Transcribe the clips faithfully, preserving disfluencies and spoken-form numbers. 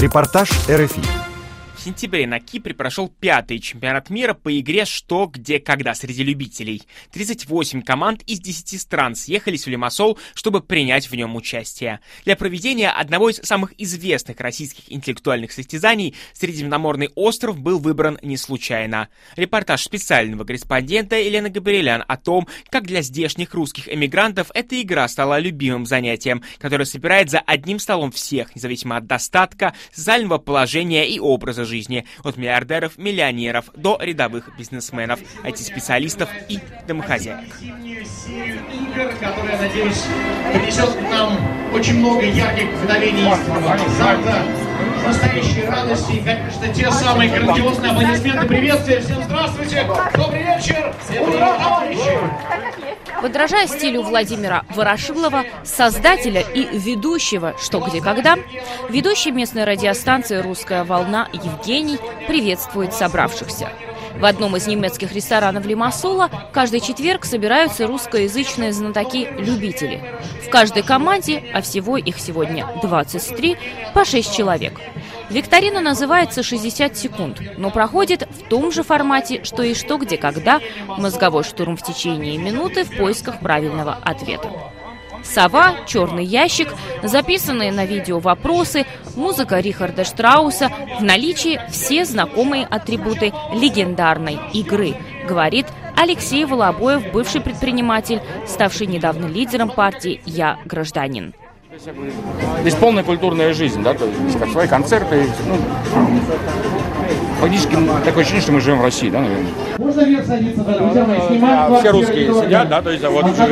Репортаж эр эф и. В сентябре на Кипре прошел пятый чемпионат мира по игре «Что, где, когда» среди любителей. тридцать восемь команд из десяти стран съехались в Лимассол, чтобы принять в нем участие. Для проведения одного из самых известных российских интеллектуальных состязаний Средиземноморный остров был выбран не случайно. Репортаж специального корреспондента Елены Габриэлян о том, как для здешних русских эмигрантов эта игра стала любимым занятием, которое собирает за одним столом всех, независимо от достатка, социального положения и образа жизни. жизни, от миллиардеров, миллионеров до рядовых бизнесменов, ай ти-специалистов и домохозяек. Игр, которая, надеюсь, принесет нам очень много ярких мгновений азарта, настоящей радости и, конечно, те самые грандиозные аплодисменты, приветствия. Всем здравствуйте, добрый вечер, Подражая стилю Владимира Ворошилова, создателя и ведущего «Что, где, когда», ведущий местной радиостанции «Русская волна» Евгений приветствует собравшихся. В одном из немецких ресторанов Лимассола каждый четверг собираются русскоязычные знатоки-любители. В каждой команде, а всего их сегодня двадцать три, по шесть человек. Викторина называется шестьдесят секунд, но проходит в том же формате, что и «Что, где, когда», мозговой штурм в течение минуты в поисках правильного ответа. Сова, черный ящик, записанные на видео вопросы, музыка Рихарда Штрауса, в наличии все знакомые атрибуты легендарной игры, говорит Алексей Волобоев, бывший предприниматель, ставший недавно лидером партии «Я гражданин». Здесь полная культурная жизнь, да, то есть как свои концерты, ну, фактически такое ощущение, что мы живем в России, да, наверное. Можно вверх садиться, да, друзья мои, снимаем. Все русские сидят, да, то есть вот уже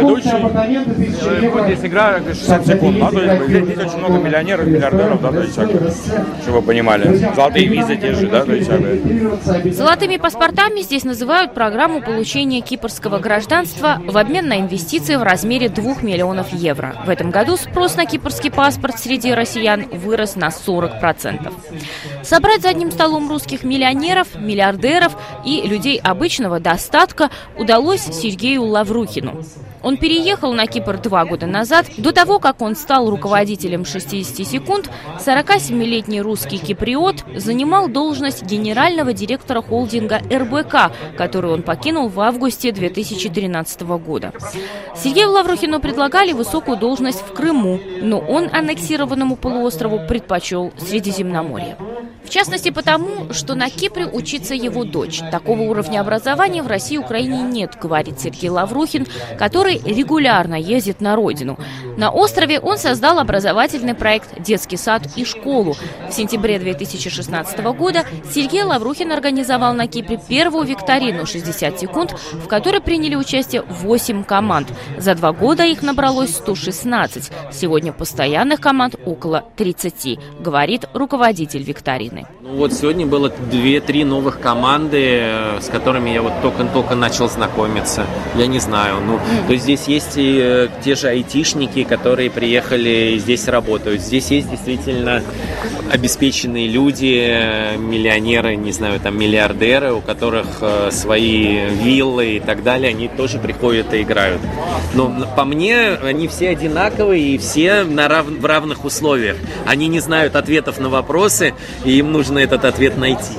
ведущий, вот здесь игра шестьдесят секунд, да, то есть здесь, здесь очень много миллионеров, миллиардеров, да, то есть, чтобы вы понимали, золотые визы те же, да, то есть. Золотыми паспортами здесь называют программу получения кипрского гражданства в обмен на инвестиции в размере двух миллионов евро. В этом году спрос на кипрский паспорт среди россиян вырос на сорок процентов. Собрать за одним столом русских миллионеров, миллиардеров и людей обычного достатка удалось Сергею Лаврухину. Он переехал на Кипр два года назад. До того, как он стал руководителем шестьдесят секунд, сорокасемилетний русский киприот занимал должность генерального директора холдинга эр бэ ка, который он покинул в августе две тысячи тринадцатого года. Сергею Лаврухину предлагали высокую должность в Крыму, но он аннексированному полуострову предпочел Средиземноморье. В частности потому, что на Кипре учится его дочь. Такого уровня образования в России и Украине нет, говорит Сергей Лаврухин, который регулярно ездит на родину. На острове он создал образовательный проект «Детский сад и школу». В сентябре две тысячи шестнадцатого года Сергей Лаврухин организовал на Кипре первую викторину шестьдесят секунд, в которой приняли участие восемь команд. За два года их набралось сто шестнадцать. Сегодня постоянных команд около тридцати, говорит руководитель викторины. Ну вот сегодня было две-три новых команды, с которыми я вот только-только начал знакомиться. Я не знаю, ну, то есть здесь есть и те же айтишники, которые приехали и здесь работают. Здесь есть действительно обеспеченные люди, миллионеры, не знаю, там миллиардеры, у которых свои виллы и так далее, они тоже приходят и играют. Но по мне, они все одинаковые и все на рав... в равных условиях. Они не знают ответов на вопросы, и им нужно этот ответ найти.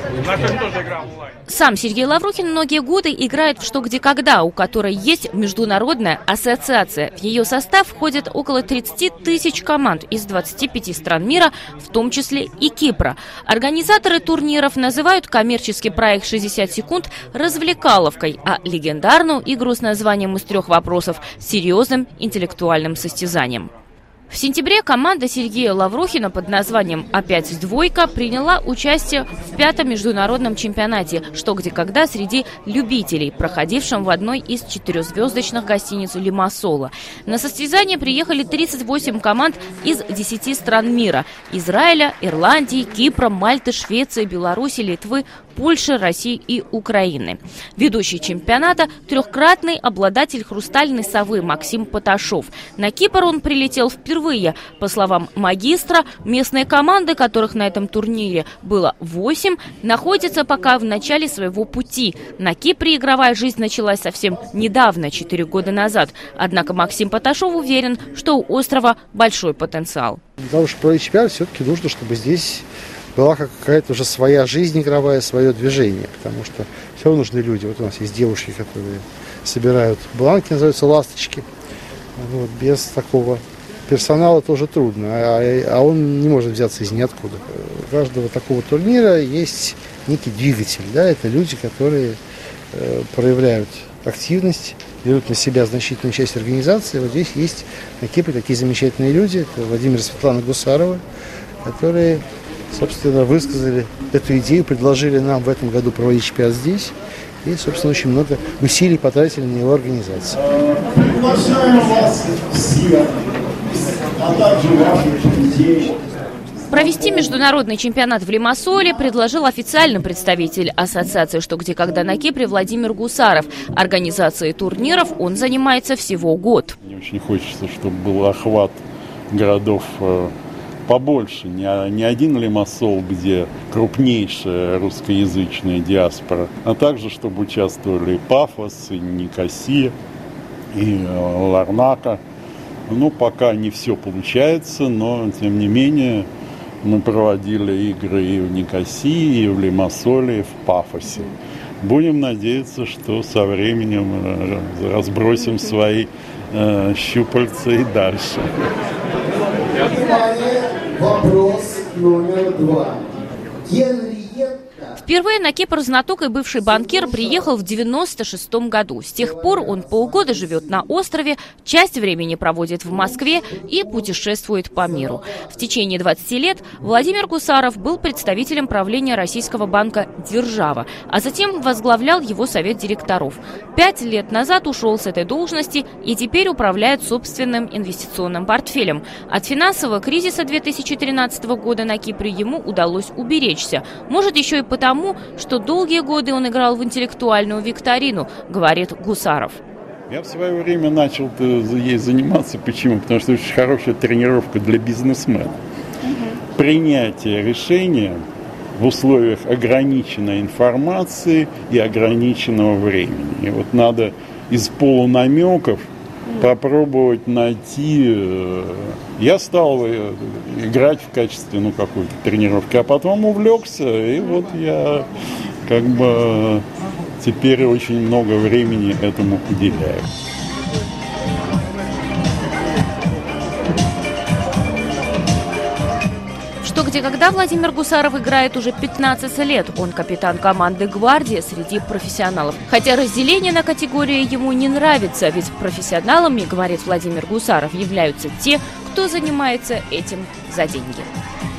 Сам Сергей Лаврухин многие годы играет в «Что, где, когда», у которой есть международная ассоциация. В ее состав входят около тридцати тысяч команд из двадцати пяти стран мира, в том числе и Кипра. Организаторы турниров называют коммерческий проект шестьдесят секунд развлекаловкой, а легендарную игру с названием «Из трех вопросов» серьезным интеллектуальным состязанием. В сентябре команда Сергея Лаврухина под названием «Опять двойка» приняла участие в пятом международном чемпионате «Что, где, когда» среди любителей, проходившем в одной из четырехзвездочных гостиниц Лимассола. На состязание приехали тридцать восемь команд из десяти стран мира – Израиля, Ирландии, Кипра, Мальты, Швеции, Беларуси, Литвы, Польши, России и Украины. Ведущий чемпионата – трехкратный обладатель «Хрустальной совы» Максим Поташов. На Кипр он прилетел впервые впервые. По словам магистра, местные команды, которых на этом турнире было восемь, находятся пока в начале своего пути. На Кипре игровая жизнь началась совсем недавно, четыре года назад. Однако Максим Поташов уверен, что у острова большой потенциал. Для того, чтобы проводить чемпионат, все-таки нужно, чтобы здесь была какая-то уже своя жизнь игровая, свое движение, потому что все нужны люди. Вот у нас есть девушки, которые собирают бланки, называются ласточки. Вот, без такого персонала тоже трудно, а, а он не может взяться из ниоткуда. У каждого такого турнира есть некий двигатель, да, это люди, которые э, проявляют активность, берут на себя значительную часть организации. Вот здесь есть на Кипре такие замечательные люди, это Владимир и Светлана Гусаровы, которые, собственно, высказали эту идею, предложили нам в этом году проводить чемпионат здесь. И, собственно, очень много усилий потратили на его организацию. Приглашаем вас всех, а также ваших детей. Провести международный чемпионат в Лимассоле предложил официальный представитель ассоциации «Что, где, когда» на Кипре Владимир Гусаров. Организацией турниров он занимается всего год. Мне очень хочется, чтобы был охват городов побольше, не, не один Лимассол, где крупнейшая русскоязычная диаспора, а также, чтобы участвовали и Пафос, и Никосия, и Ларнака. Ну, пока не все получается, но, тем не менее, мы проводили игры и в Никосии, и в Лимассоле, и в Пафосе. Будем надеяться, что со временем разбросим свои э, щупальца и дальше. Вопрос номер два. Впервые на Кипр знаток и бывший банкир приехал в девяносто шестом году. С тех пор он полгода живет на острове, часть времени проводит в Москве и путешествует по миру. В течение двадцати лет Владимир Гусаров был представителем правления российского банка «Держава», а затем возглавлял его совет директоров. Пять лет назад ушел с этой должности и теперь управляет собственным инвестиционным портфелем. От финансового кризиса две тысячи тринадцатого года на Кипре ему удалось уберечься. Может, еще и потому, что долгие годы он играл в интеллектуальную викторину, говорит Гусаров. Я в свое время начал ей заниматься. Почему? Потому что это очень хорошая тренировка для бизнесмена. Угу. Принятие решения в условиях ограниченной информации и ограниченного времени. И вот надо из полунамеков попробовать найти. Я стал играть в качестве, ну, какой-то тренировки, а потом увлекся, и вот я как бы теперь очень много времени этому уделяю. Что, где, когда Владимир Гусаров играет уже пятнадцать лет. Он капитан команды «Гвардия» среди профессионалов. Хотя разделение на категории ему не нравится, ведь профессионалами, говорит Владимир Гусаров, являются те, кто занимается этим за деньги.